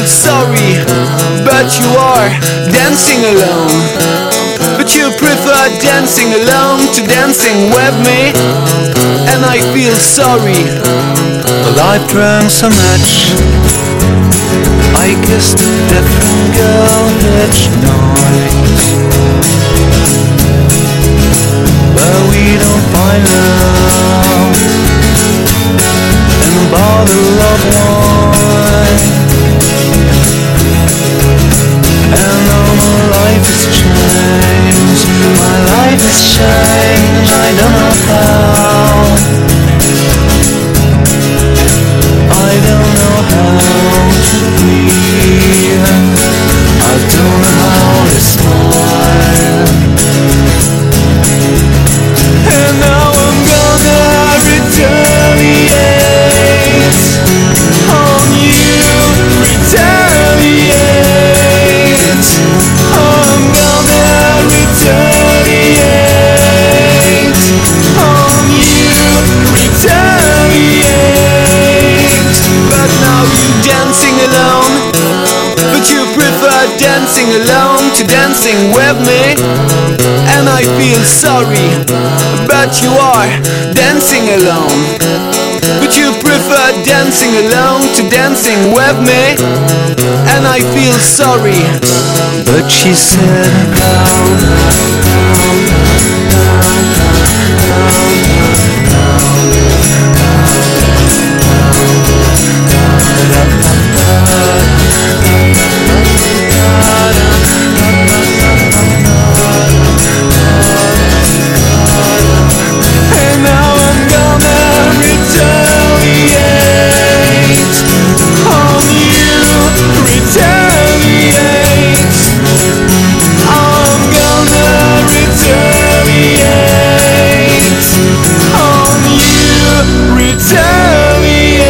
feel sorry, but you are dancing alone. But you prefer dancing alone to dancing with me, and I feel sorry. Well, I drank so much, I kissed a different girl each night, but we don't find love in a bottle of wine. And now my life has changed, my life has changed, I don't know how, I don't know how to breathe, I don't know how to smile. And now I'm gonna retaliate on you, retaliate. I'm gonna retaliate on you, retaliate. But now you're dancing alone, but you prefer dancing alone to dancing with me, and I feel sorry, but you are dancing alone. But you prefer dancing alone to dancing with me, and I feel sorry. But she said, and now I'm gonna retaliate on you, retaliate. I'm gonna retaliate on you, retaliate.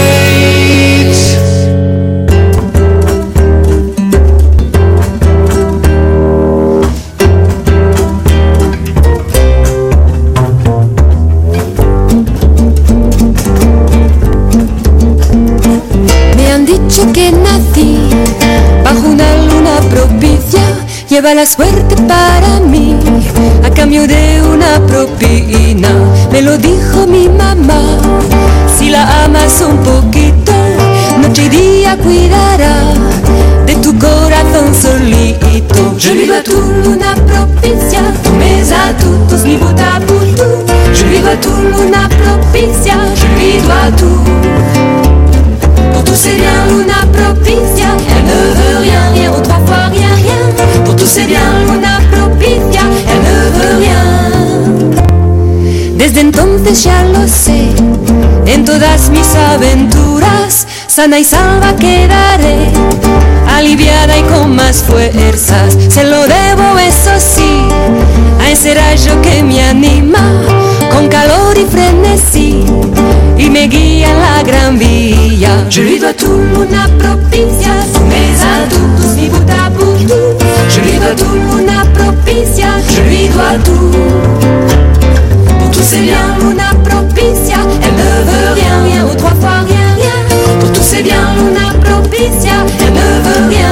Me han dicho que nací bajo una luna propicia, lleva la suerte para mí a cambio de una propina. Me lo dijo mi mamá, si la amas un poquito, noche y día cuidará de tu corazón solito. Je lui dois tout luna propicia, mes atouts mi vota pour tout. Je lui dois tout luna propicia, je lui dois tout. Pour tout c'est bien luna propicia, elle ne veut rien, rien ou trois fois rien, rien. Pour tout c'est bien luna propicia, elle ne veut rien. Desde entonces ya lo sé, en todas mis aventuras sana y salva quedaré, aliviada y con más fuerzas. Se lo debo, eso sí, a ese rayo que me anima con calor y frenesí y me guía en la gran vía. Je lui dois tout luna propicia, mes atouts mi vota pour tout. Je lui dois tout luna propicia, je lui dois tout. Pour tout c'est bien luna propicia, elle ne veut rien, rien ou trois fois rien, rien. Pour tout c'est bien luna propicia, elle ne veut rien.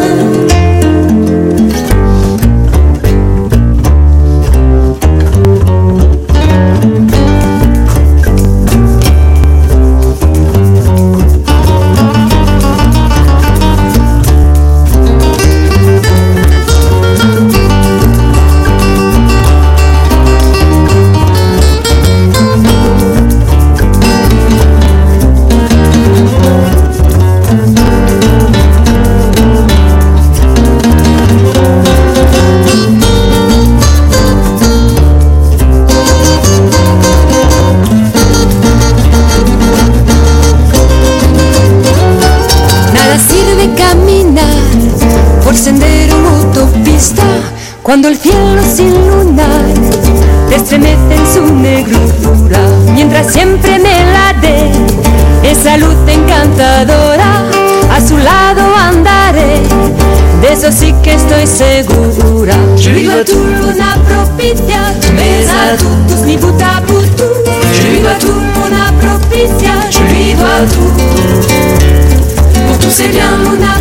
Cuando el cielo sin lunar te estremece en su negrura, mientras siempre me la dé esa luz encantadora, a su lado andaré, de eso sí que estoy segura. Je lui dois tout luna propicia, mes atouts mi vota pour tout. Je lui dois tout luna propicia, je lui dois tout. Pour tout c'est bien luna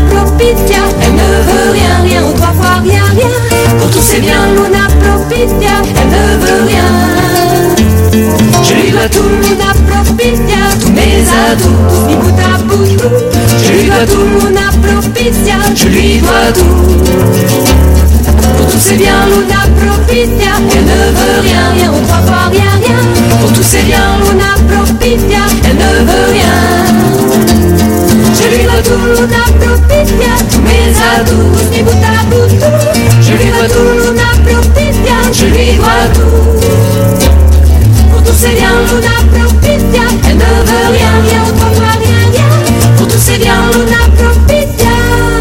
c'est bien Luna Propitia, elle ne veut rien. Je lui dois tout Luna Propitia, tous mes atouts, ni bout à bout. Je lui dois tout Luna Propitia, je lui dois tout. Pour tous c'est bien Luna Propitia, elle ne veut rien, rien, on croit pas rien, rien. Pour tous c'est bien Luna Propitia, elle ne veut rien. Je lui dois tout Luna Propitia, tous mes atouts, ni bout à bout. Je lui dois tout Luna Propitia, je lui dois tout. Pour tous c'est bien Luna Propitia, elle ne veut rien, rien, on croit pas rien, rien. Pour tous c'est bien Luna Propitia,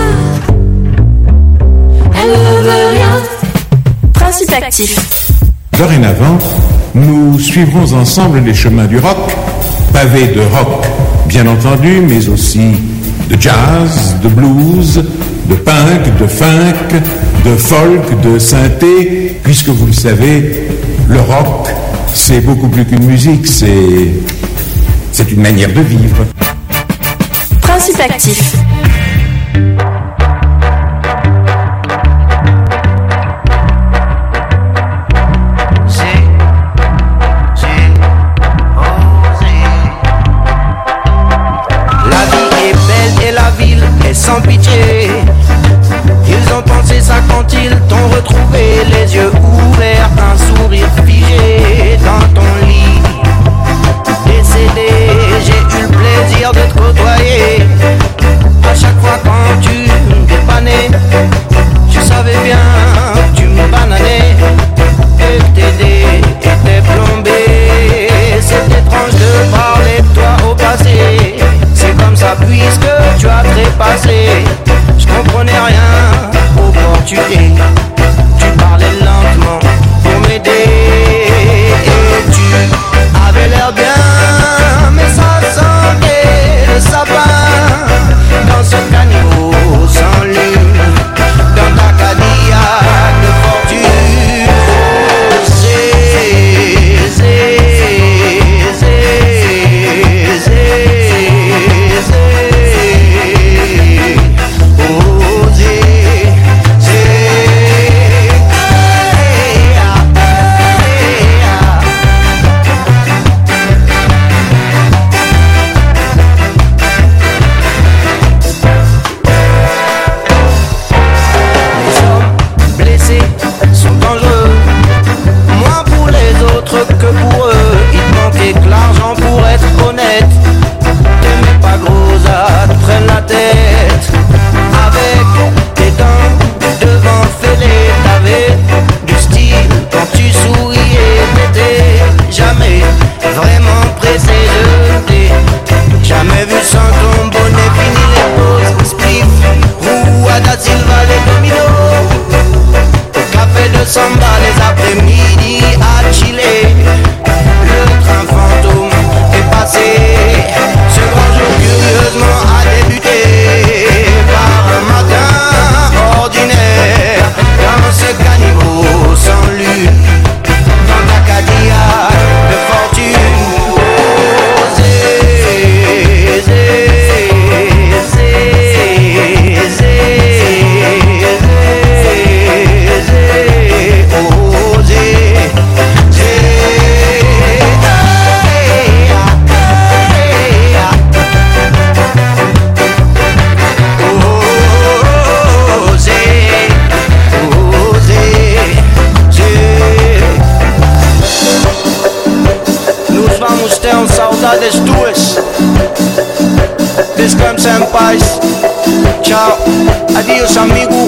elle ne veut rien. Principe actif. Dorénavant, nous suivrons ensemble les chemins du rock, pavés de rock, bien entendu, mais aussi de jazz, de blues, de punk, de funk, de folk, de synthé, puisque vous le savez, le rock, c'est beaucoup plus qu'une musique, c'est une manière de vivre. Principe actif. Sans pitié, ils ont pensé ça quand ils t'ont retrouvé, les yeux ouverts, un sourire figé dans ton lit. Décédé, j'ai eu le plaisir de te côtoyer. À chaque fois quand tu me dépannais, tu savais bien que tu me bananais et que tes dés étaient plombés. C'est étrange de parler de toi au passé. C'est comme ça puisque tu as trépassé. Je comprenais rien au portugais. Tu parlais lentement pour m'aider. Et tu avais l'air bien, mais ça sentait le sapin. Dans ce caniveau sans lune, dans ta Cadillac de fortune. Que pour eux, il te manquait que l'argent pour être honnête. T'aimais pas Grosa, te prenne la tête. Avec tes dents devant fêlé, t'avais du style quand tu souriais. T'étais jamais vraiment pressé de thé. Jamais vu sans ton bonnet fini les pauses. Spliff, Rua da Silva, les dominos. Au café de Samba les après-midi à Chile. Le train fantôme est passé. Ce grand jour curieusement a débuté par un matin ordinaire. Dans ce caniveau sans lune, dans ta Cadillac de fortune. Tenham saudades tuas. Descansa em paz. Tchau, adiós amigo.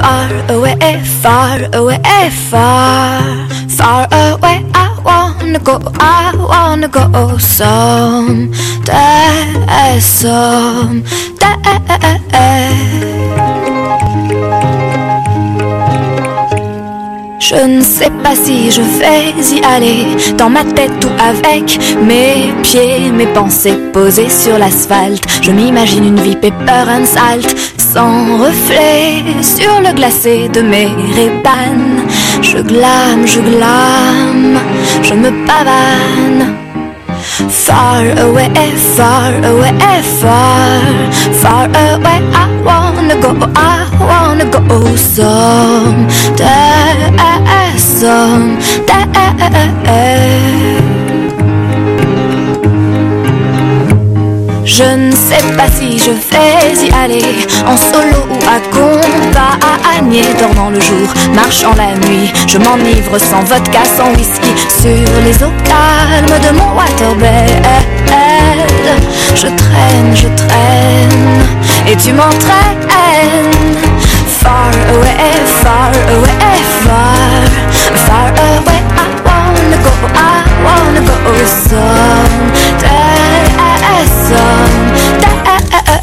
far away, far away, far, far away. I wanna go someday, someday. Je ne sais pas si je vais y aller, dans ma tête ou avec mes pieds, mes pensées posées sur l'asphalte. Je m'imagine une vie paper and salt, sans reflet sur le glacé de mes Ray-Ban. Je glame, je me pavane. Far away, far away, far, far away. I wanna go someday, someday. Je ne sais pas si je vais y aller, en solo ou accompagné, dormant le jour, marchant la nuit. Je m'enivre sans vodka, sans whisky, sur les eaux calmes de mon waterbed. Je traîne, et tu m'entraînes. Far away, far away, far, far away. I wanna go someday, someday.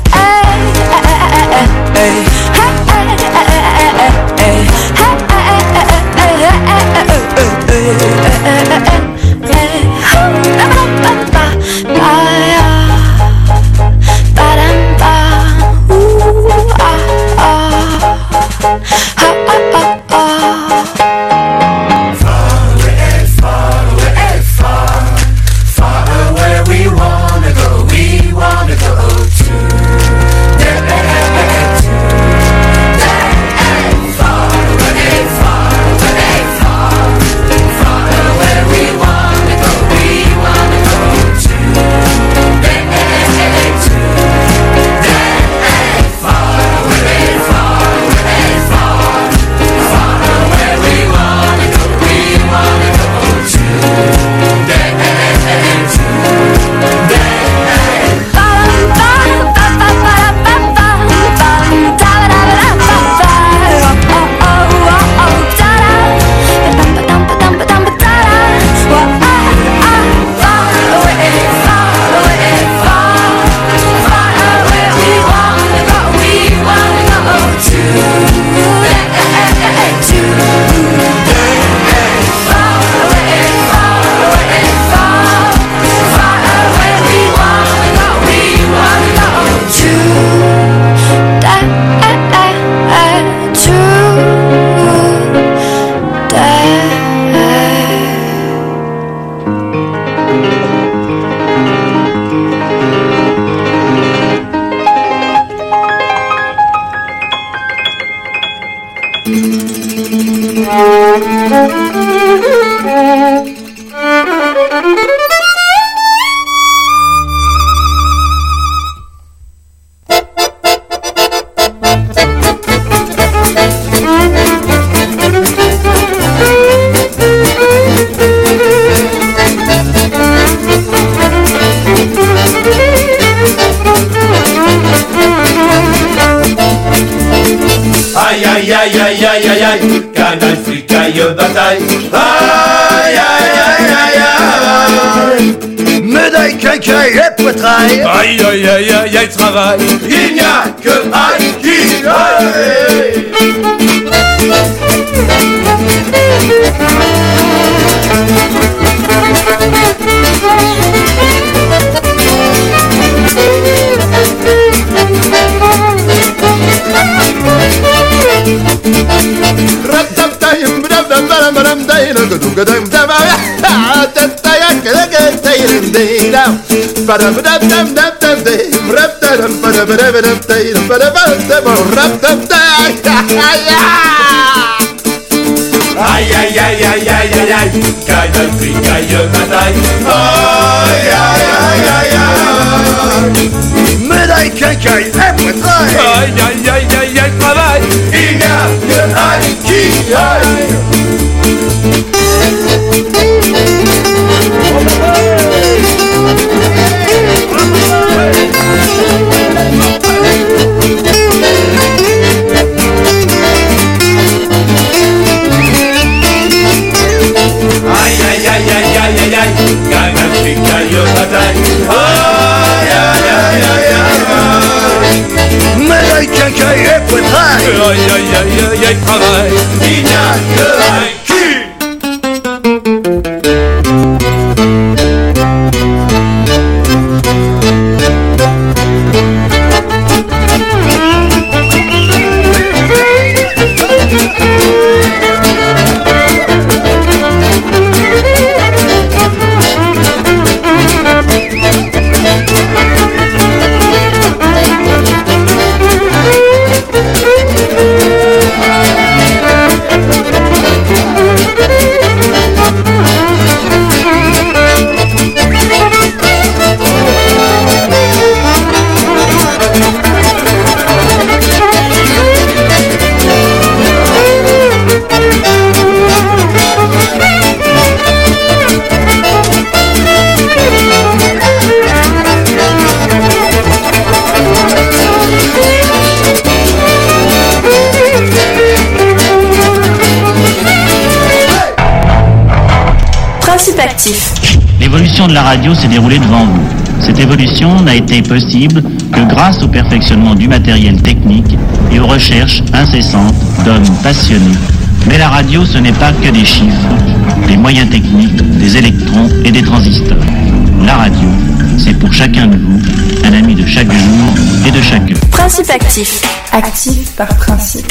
Aïe aïe aïe aïe aïe aïe aïe, canal fricaille bataille. Aïe aïe aïe aïe aïe, médaille cacaille et poitrail. Aïe aïe aïe aïe aïe, travail. Il n'y a que aïe qui aïe. Aïe aïe aïe aïe aïe aïe aïe, canal fricaille bataille. Aïe aïe aïe aïe aïe, médaille cacaille et poitrail. Aïe aïe aïe aïe aïe, travail. Il n'y a que aïe qui aïe. travail, il n'y a que L'évolution de la radio s'est déroulée devant vous. Cette évolution n'a été possible que grâce au perfectionnement du matériel technique et aux recherches incessantes d'hommes passionnés. Mais la radio, ce n'est pas que des chiffres, des moyens techniques, des électrons et des transistors. La radio, c'est pour chacun de vous, un ami de chaque jour et de chaque heure. Principe actif. Actif par principe.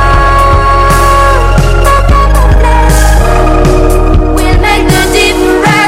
difference.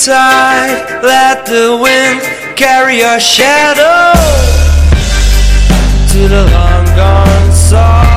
side, let the wind carry your shadow to the long gone side.